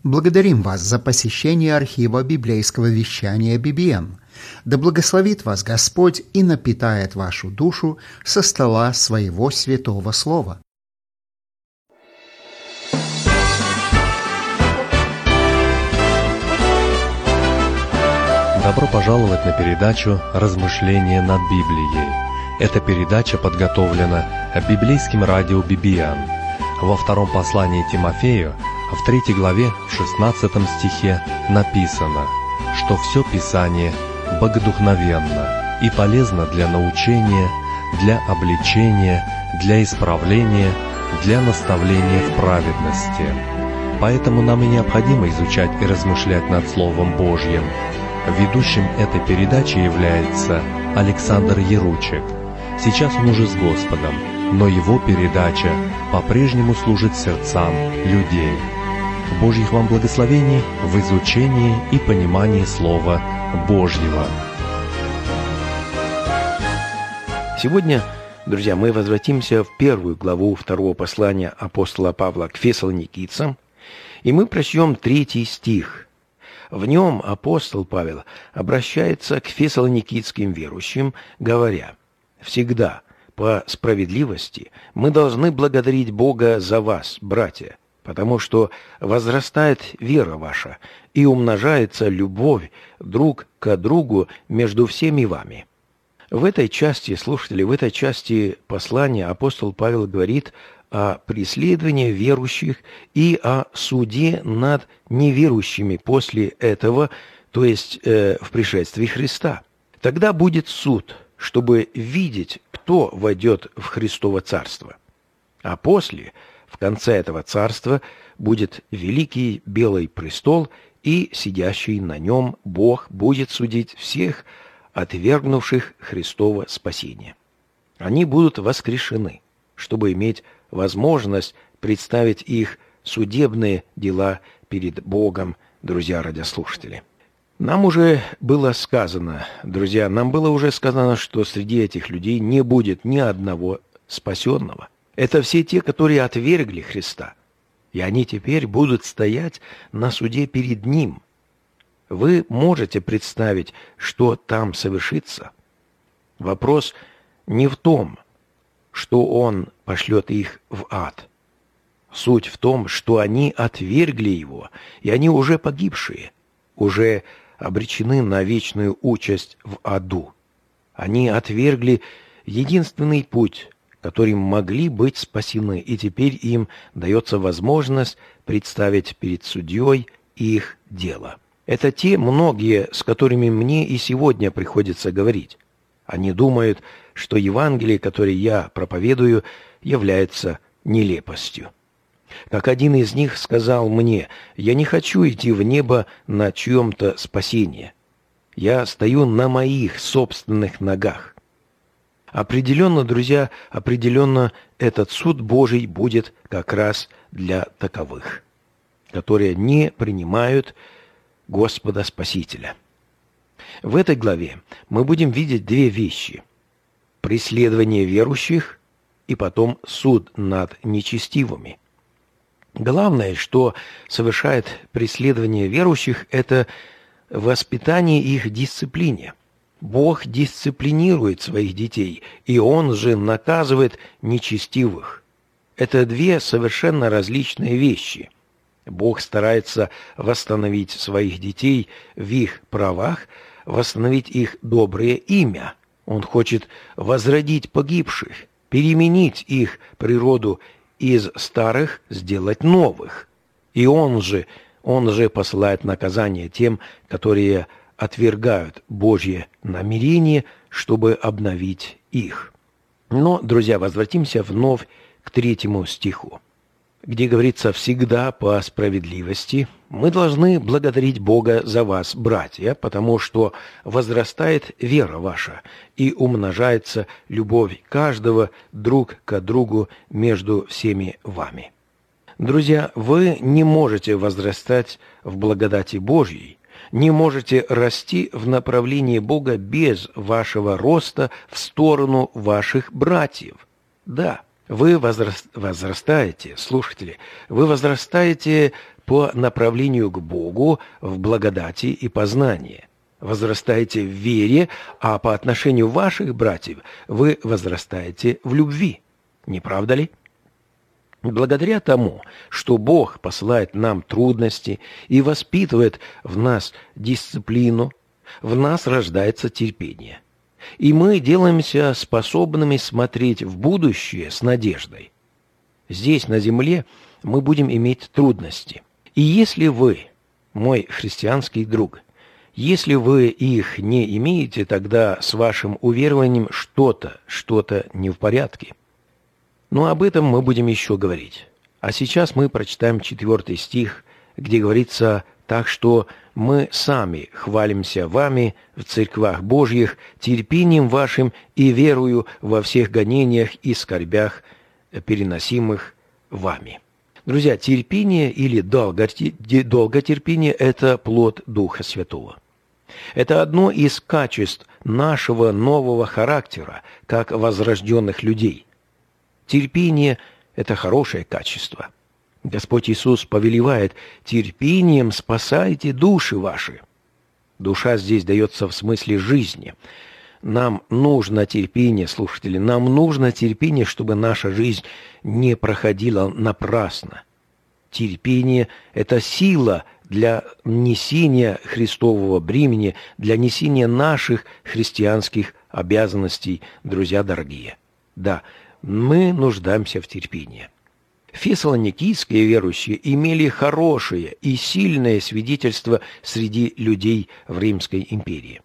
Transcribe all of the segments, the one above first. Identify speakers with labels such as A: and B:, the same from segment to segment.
A: Благодарим вас за посещение архива библейского вещания BBN. Да благословит вас Господь и напитает вашу душу со стола своего святого слова.
B: Добро пожаловать на передачу «Размышления над Библией». Эта передача подготовлена библейским радио BBN. Во втором послании Тимофею, в 3 главе, в 16 стихе написано, что все Писание богодухновенно и полезно для научения, для обличения, для исправления, для наставления в праведности. Поэтому нам и необходимо изучать и размышлять над Словом Божьим. Ведущим этой передачи является Александр Яручек. Сейчас он уже с Господом, но его передача по-прежнему служит сердцам людей. Божьих вам благословений в изучении и понимании Слова Божьего.
C: Сегодня, друзья, мы возвратимся в 1 главу 2 послания апостола Павла к Фессалоникийцам, и мы прочтем 3 стих. В нем апостол Павел обращается к фессалоникийским верующим, говоря: «Всегда по справедливости мы должны благодарить Бога за вас, братья, потому что возрастает вера ваша и умножается любовь друг к другу между всеми вами». В этой части, слушатели, в этой части послания апостол Павел говорит о преследовании верующих и о суде над неверующими после этого, то есть в пришествии Христа. Тогда будет суд, чтобы видеть, кто войдет в Христово Царство. А после, в конце этого царства, будет великий белый престол, и сидящий на нем Бог будет судить всех отвергнувших Христово спасение. Они будут воскрешены, чтобы иметь возможность представить их судебные дела перед Богом, друзья радиослушатели. Нам уже было сказано, друзья, что среди этих людей не будет ни одного спасенного. Это все те, которые отвергли Христа, и они теперь будут стоять на суде перед Ним. Вы можете представить, что там совершится? Вопрос не в том, что Он пошлет их в ад. Суть в том, что они отвергли Его, и они уже погибшие, уже обречены на вечную участь в аду. Они отвергли единственный путь, которым могли быть спасены, и теперь им дается возможность представить перед судьей их дело. Это те многие, с которыми мне и сегодня приходится говорить. Они думают, что Евангелие, которое я проповедую, является нелепостью. Как один из них сказал мне: «Я не хочу идти в небо на чьем-то спасении. Я стою на моих собственных ногах». Определенно, друзья, этот суд Божий будет как раз для таковых, которые не принимают Господа Спасителя. В этой главе мы будем видеть 2 вещи: преследование верующих и потом суд над нечестивыми. Главное, что совершает преследование верующих, это воспитание их дисциплине. Бог дисциплинирует своих детей, и Он же наказывает нечестивых. Это 2 совершенно различные вещи. Бог старается восстановить своих детей в их правах, восстановить их доброе имя. Он хочет возродить погибших, переменить их природу, из старых сделать новых. И Он же посылает наказание тем, которые отвергают Божье намерение, чтобы обновить их. Но, друзья, возвратимся вновь к 3 стиху, где говорится: «Всегда по справедливости мы должны благодарить Бога за вас, братья, потому что возрастает вера ваша и умножается любовь каждого друг к другу между всеми вами». Друзья, вы не можете возрастать в благодати Божьей, не можете расти в направлении Бога без вашего роста в сторону ваших братьев. Да, вы возрастаете, слушатели, вы возрастаете по направлению к Богу в благодати и познании. Возрастаете в вере, а по отношению ваших братьев вы возрастаете в любви. Не правда ли? Благодаря тому, что Бог посылает нам трудности и воспитывает в нас дисциплину, в нас рождается терпение. И мы делаемся способными смотреть в будущее с надеждой. Здесь, на земле, мы будем иметь трудности. И если вы, мой христианский друг, если вы их не имеете, тогда с вашим уверованием что-то не в порядке. Но об этом мы будем еще говорить. А сейчас мы прочитаем 4 стих, где говорится: «Так что мы сами хвалимся вами в церквах Божьих, терпением вашим и верою во всех гонениях и скорбях, переносимых вами». Друзья, терпение или долготерпение – это плод Духа Святого. Это одно из качеств нашего нового характера, как возрожденных людей. Терпение – это хорошее качество. Господь Иисус повелевает: терпением спасайте души ваши. Душа здесь дается в смысле жизни. Нам нужно терпение, слушатели, нам нужно терпение, чтобы наша жизнь не проходила напрасно. Терпение – это сила для несения Христового бремени, для несения наших христианских обязанностей, друзья дорогие. Да, мы нуждаемся в терпении. Фессалоникийские верующие имели хорошее и сильное свидетельство среди людей в Римской империи.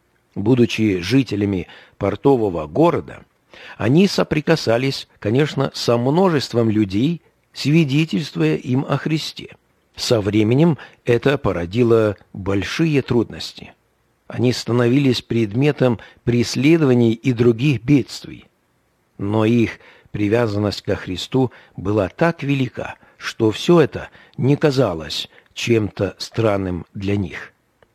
C: Будучи жителями портового города, они соприкасались, конечно, со множеством людей, свидетельствуя им о Христе. Со временем это породило большие трудности. Они становились предметом преследований и других бедствий. Но их привязанность ко Христу была так велика, что все это не казалось чем-то странным для них.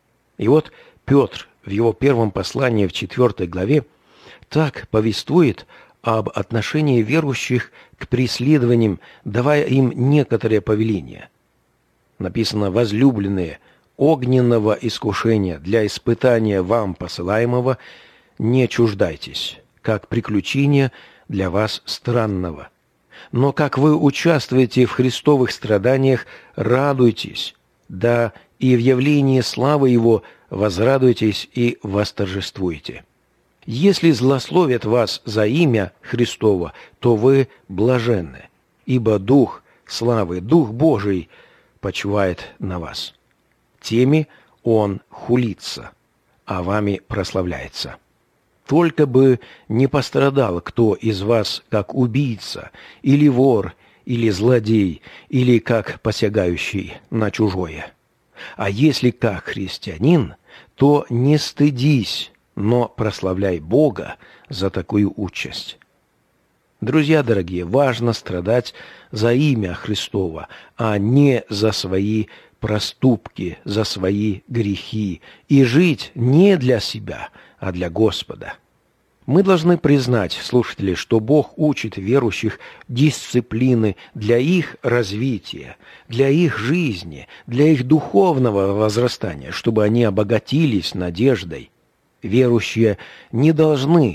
C: И вот Петр в его первом послании в 4 главе так повествует об отношении верующих к преследованиям, давая им некоторые повеления. Написано: «Возлюбленные, огненного искушения для испытания вам посылаемого не чуждайтесь, как приключения для вас странного. Но как вы участвуете в христовых страданиях, радуйтесь, да и в явлении славы Его возрадуйтесь и восторжествуйте. Если злословят вас за имя Христово, то вы блаженны, ибо Дух славы, Дух Божий почивает на вас. Теми Он хулится, а вами прославляется. Только бы не пострадал кто из вас как убийца, или вор, или злодей, или как посягающий на чужое. А если как христианин, то не стыдись, но прославляй Бога за такую участь». Друзья дорогие, важно страдать за имя Христово, а не за свои проступки, за свои грехи, и жить не для себя, а для Господа. Мы должны признать, слушатели, что Бог учит верующих дисциплины для их развития, для их жизни, для их духовного возрастания, чтобы они обогатились надеждой. Верующие не должны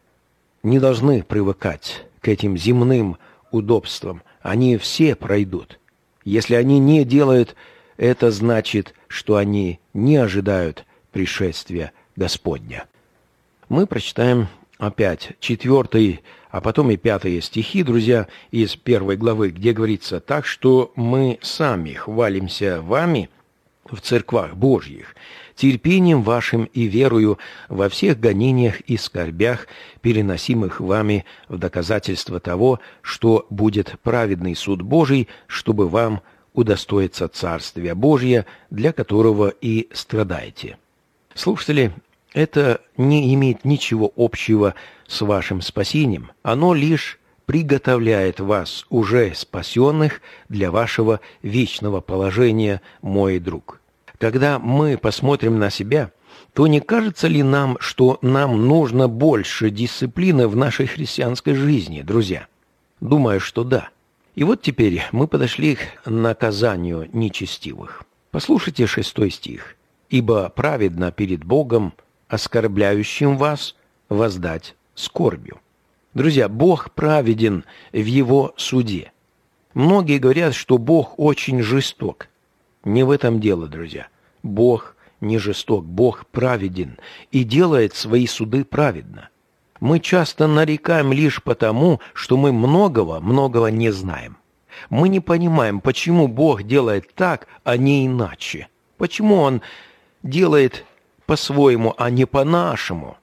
C: привыкать к этим земным удобствам. Они все пройдут. Если они не делают, это значит, что они не ожидают пришествия Господня. Мы прочитаем опять 4, а потом и 5 стихи, друзья, из 1 главы, где говорится: «Так что мы сами хвалимся вами в церквах Божьих, терпением вашим и верою во всех гонениях и скорбях, переносимых вами в доказательство того, что будет праведный суд Божий, чтобы вам удостоиться Царствия Божия, для которого и страдаете». Слушатели, это не имеет ничего общего с вашим спасением. Оно лишь приготовляет вас, уже спасенных, для вашего вечного положения, мой друг. Когда мы посмотрим на себя, то не кажется ли нам, что нам нужно больше дисциплины в нашей христианской жизни, друзья? Думаю, что да. И вот теперь мы подошли к наказанию нечестивых. Послушайте 6 стих. «Ибо праведно перед Богом, оскорбляющим вас, воздать скорбью». Друзья, Бог праведен в Его суде. Многие говорят, что Бог очень жесток. Не в этом дело, друзья. Бог не жесток, Бог праведен и делает свои суды праведно. Мы часто нарекаем лишь потому, что мы многого не знаем. Мы не понимаем, почему Бог делает так, а не иначе. Почему Он делает по-своему, а не по-нашему.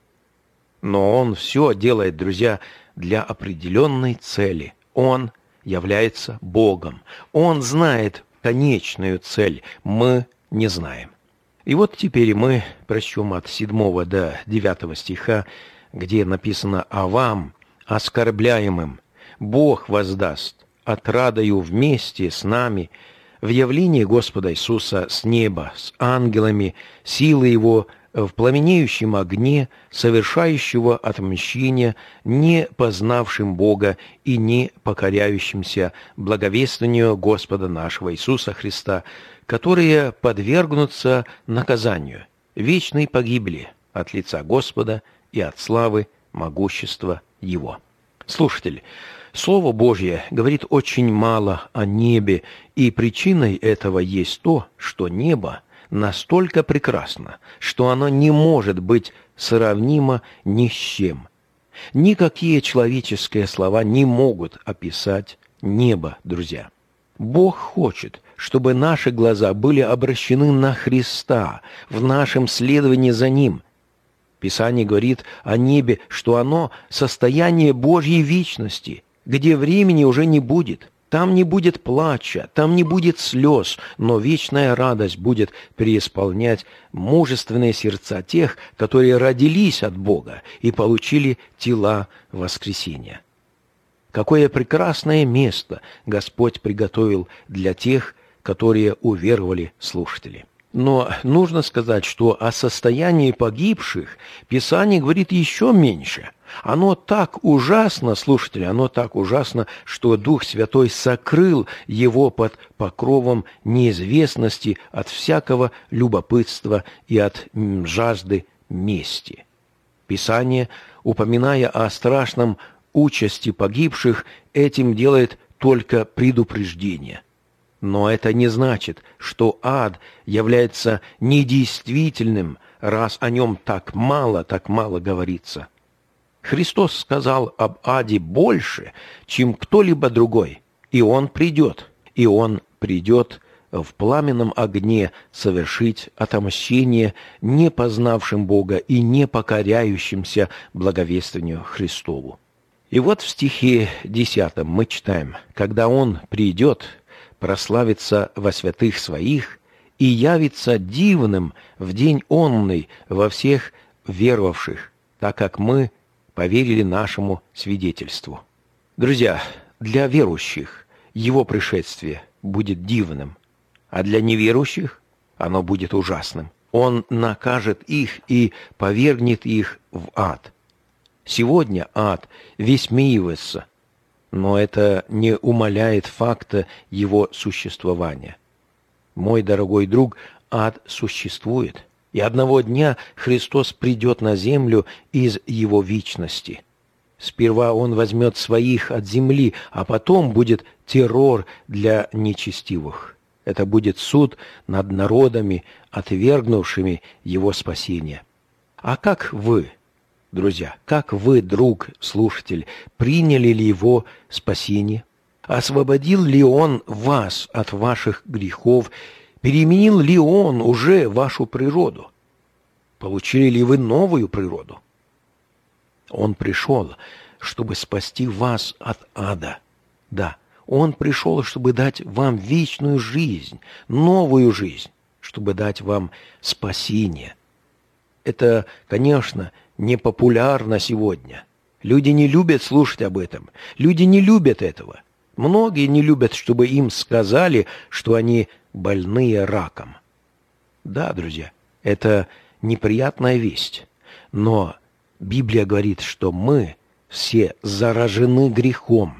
C: Но Он все делает, друзья, для определенной цели. Он является Богом. Он знает конечную цель. Мы не знаем. И вот теперь мы прочтем от 7 до 9 стиха, где написано: «А вам, оскорбляемым, Бог воздаст отрадою вместе с нами в явлении Господа Иисуса с неба, с ангелами, силы Его в пламенеющем огне, совершающего отмщение не познавшим Бога и не покоряющимся благовествованию Господа нашего Иисуса Христа, которые подвергнутся наказанию, вечной погибели от лица Господа и от славы могущества Его». Слушатели, Слово Божье говорит очень мало о небе, и причиной этого есть то, что небо настолько прекрасно, что оно не может быть сравнимо ни с чем. Никакие человеческие слова не могут описать небо, друзья. Бог хочет, чтобы наши глаза были обращены на Христа в нашем следовании за Ним. Писание говорит о небе, что оно состояние Божьей вечности, где времени уже не будет. Там не будет плача, там не будет слез, но вечная радость будет преисполнять мужественные сердца тех, которые родились от Бога и получили тела воскресения. Какое прекрасное место Господь приготовил для тех, которые уверовали, слушатели. Но нужно сказать, что о состоянии погибших Писание говорит еще меньше. Оно так ужасно, слушатели, оно так ужасно, что Дух Святой сокрыл его под покровом неизвестности от всякого любопытства и от жажды мести. Писание, упоминая о страшном участи погибших, этим делает только предупреждение. Но это не значит, что ад является недействительным, раз о нем так мало говорится. Христос сказал об аде больше, чем кто-либо другой, и Он придет в пламенном огне совершить отомщение не познавшим Бога и не покоряющимся благовествованию Христову. И вот в стихе 10 мы читаем: «Когда Он придет, прославится во святых своих и явится дивным в день онный во всех веровавших, так как мы поверили нашему свидетельству». Друзья, для верующих Его пришествие будет дивным, а для неверующих оно будет ужасным. Он накажет их и повергнет их в ад. Сегодня ад высмеивается, но это не умаляет факта его существования. Мой дорогой друг, ад существует, и одного дня Христос придет на землю из его вечности. Сперва Он возьмет своих от земли, а потом будет террор для нечестивых. Это будет суд над народами, отвергнувшими Его спасение. А как вы, друзья, как вы, друг, слушатель, приняли ли Его спасение? Освободил ли Он вас от ваших грехов? Переменил ли Он уже вашу природу? Получили ли вы новую природу? Он пришел, чтобы спасти вас от ада. Да, Он пришел, чтобы дать вам вечную жизнь, новую жизнь, чтобы дать вам спасение. Это, конечно, непопулярно сегодня. Люди не любят слушать об этом. Люди не любят этого. Многие не любят, чтобы им сказали, что они больные раком. Да, друзья, это неприятная весть. Но Библия говорит, что мы все заражены грехом,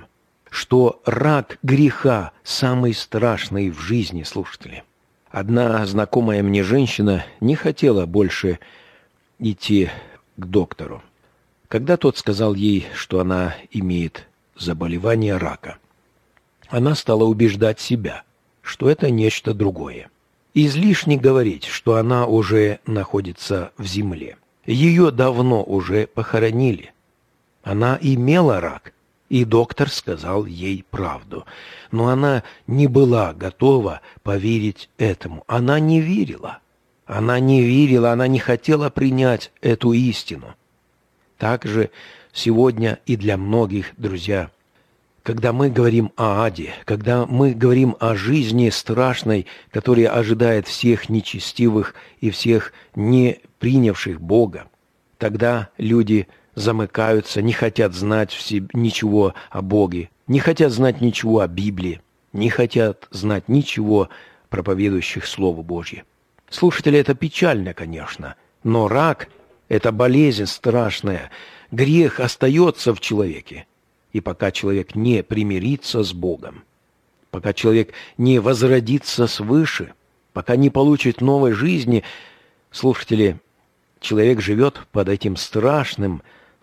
C: что рак греха самый страшный в жизни, слушатели. Одна знакомая мне женщина не хотела больше идти к доктору, когда тот сказал ей, что она имеет заболевание рака. Она стала убеждать себя, что это нечто другое. Излишне говорить, что она уже находится в земле. Ее давно уже похоронили. Она имела рак, и доктор сказал ей правду. Но она не была готова поверить этому. Она не верила. Она не хотела принять эту истину. Так же сегодня и для многих, друзья. Когда мы говорим о аде, когда мы говорим о жизни страшной, которая ожидает всех нечестивых и всех не принявших Бога, тогда люди замыкаются, не хотят знать ничего о Боге, не хотят знать ничего о Библии, не хотят знать ничего проповедующих Слово Божье. Слушатели, это печально, конечно, но рак – это болезнь страшная, грех остается в человеке. И пока человек не примирится с Богом, пока человек не возродится свыше, пока не получит новой жизни, слушатели, человек живет под этим страшным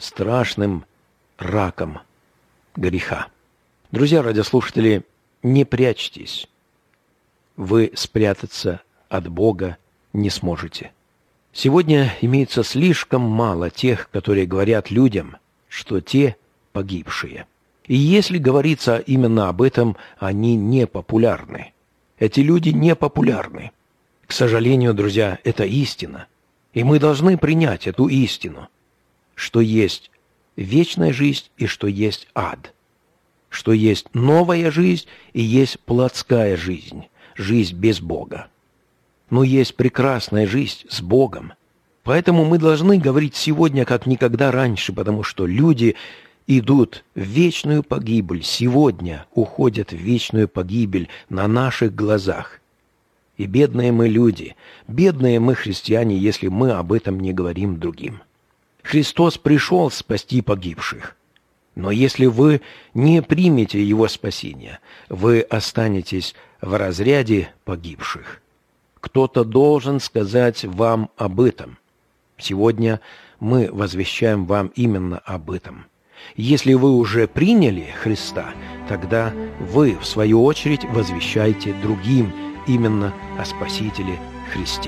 C: раком греха. Друзья, радиослушатели, не прячьтесь. Вы спрятаться от Бога не сможете. Сегодня имеется слишком мало тех, которые говорят людям, что те погибшие. И если говорится именно об этом, они не популярны. Эти люди не популярны. К сожалению, друзья, это истина. И мы должны принять эту истину, что есть вечная жизнь и что есть ад, что есть новая жизнь и есть плотская жизнь, жизнь без Бога. Но есть прекрасная жизнь с Богом. Поэтому мы должны говорить сегодня как никогда раньше, потому что люди идут в вечную погибель, сегодня уходят в вечную погибель на наших глазах. И бедные мы люди, бедные мы христиане, если мы об этом не говорим другим. Христос пришел спасти погибших. Но если вы не примете Его спасения, вы останетесь в разряде погибших. Кто-то должен сказать вам об этом. Сегодня мы возвещаем вам именно об этом. Если вы уже приняли Христа, тогда вы, в свою очередь, возвещайте другим именно о Спасителе Христе.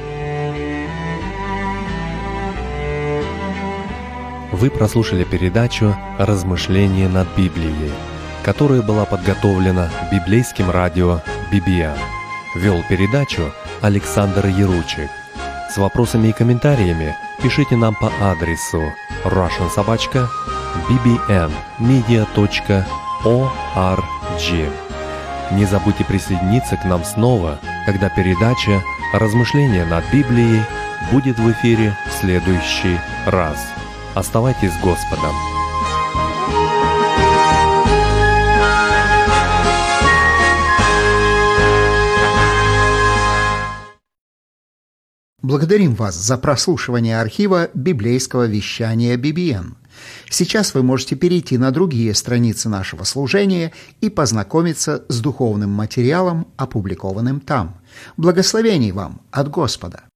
B: Вы прослушали передачу «Размышления над Библией», которая была подготовлена библейским радио BBN. Вел передачу Александр Яручик. С вопросами и комментариями пишите нам по адресу russian@bbnmedia.org. Не забудьте присоединиться к нам снова, когда передача «Размышления над Библией» будет в эфире в следующий раз. Оставайтесь с Господом.
A: Благодарим вас за прослушивание архива библейского вещания BBN. Сейчас вы можете перейти на другие страницы нашего служения и познакомиться с духовным материалом, опубликованным там. Благословений вам от Господа!